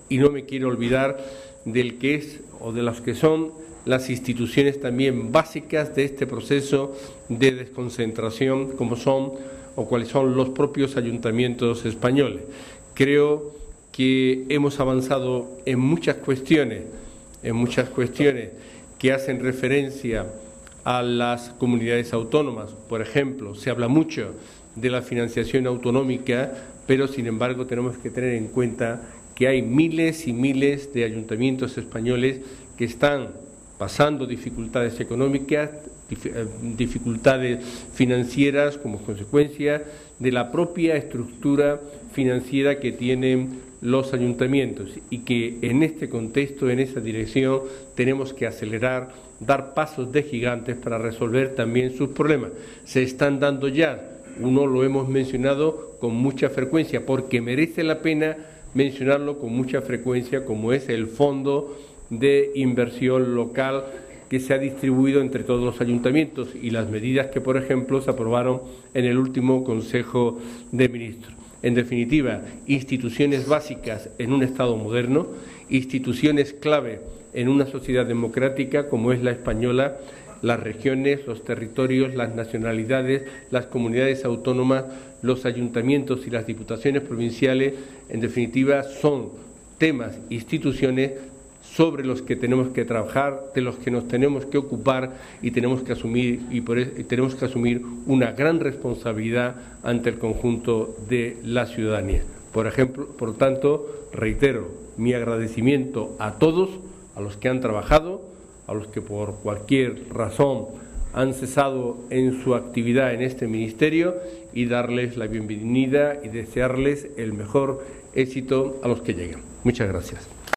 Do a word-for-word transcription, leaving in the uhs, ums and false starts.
Y no me quiero olvidar del que es o de las que son las instituciones también básicas de este proceso de desconcentración, como son o cuáles son los propios ayuntamientos españoles. Creo que hemos avanzado en muchas cuestiones, en muchas cuestiones que hacen referencia a las comunidades autónomas. Por ejemplo, se habla mucho de la financiación autonómica, pero sin embargo tenemos que tener en cuenta que hay miles y miles de ayuntamientos españoles que están pasando dificultades económicas, dificultades financieras como consecuencia de la propia estructura financiera que tienen los ayuntamientos, y que en este contexto, en esa dirección, tenemos que acelerar, dar pasos de gigantes para resolver también sus problemas. Se están dando ya, uno lo hemos mencionado con mucha frecuencia, porque merece la pena mencionarlo con mucha frecuencia, como es el Fondo de Inversión Local que se ha distribuido entre todos los ayuntamientos y las medidas que, por ejemplo, se aprobaron en el último Consejo de Ministros. En definitiva, instituciones básicas en un Estado moderno, instituciones clave en una sociedad democrática como es la española, las regiones, los territorios, las nacionalidades, las comunidades autónomas, los ayuntamientos y las diputaciones provinciales, en definitiva, son temas, instituciones sobre los que tenemos que trabajar, de los que nos tenemos que ocupar y tenemos que asumir y, por eso, y tenemos que asumir una gran responsabilidad ante el conjunto de la ciudadanía. Por ejemplo, por tanto, reitero mi agradecimiento a todos, a los que han trabajado, a los que por cualquier razón han cesado en su actividad en este ministerio, y darles la bienvenida y desearles el mejor éxito a los que lleguen. Muchas gracias.